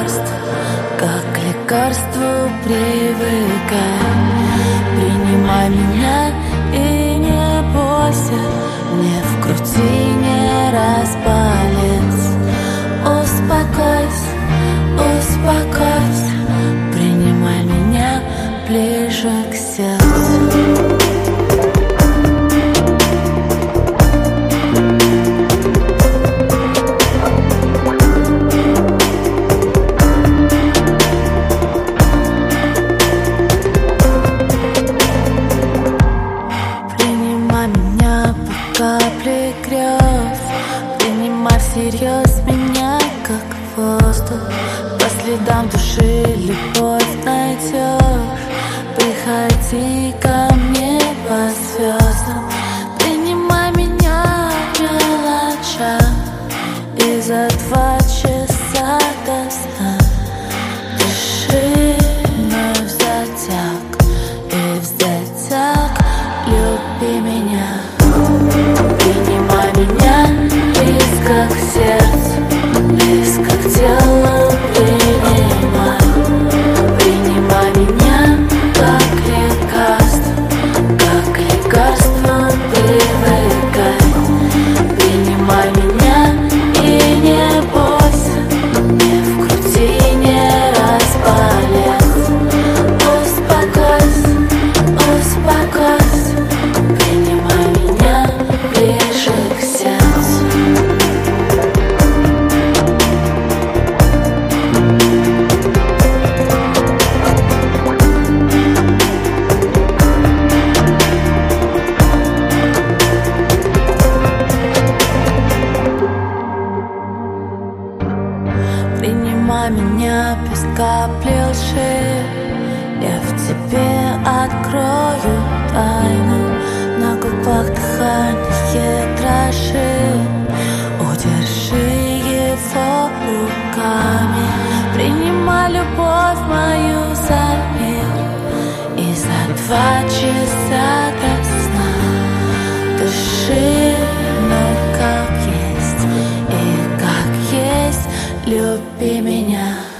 как к лекарству привыкай. Принимай меня и не бойся, не вкрути, не распалец. Успокойся, успокойся, принимай меня ближе к сердцу. Капли грез, принимай всерьез меня как воздух. По следам души любовь найдешь. Приходи ко мне по звездам. Принимай меня в мелочах. И за 2 часа до сна дыши мной в затяг. И в затяг люби меня. Принимай меня близко к сердцу, близко к телу принимай. Принимай меня как лекарство, как к лекарству привыкай. Принимай меня и не бойся, не вкрути, не распалец. Успокойся, успокойся, принимай меня ближе к сердцу. Принимай меня без капли лжи. Я в тебе открою тайну. На губах дыхание дрожи. Удержи его руками. Принимай любовь мою за мир. И за 2 часа до сна дыши мной как есть. И как есть люби меня.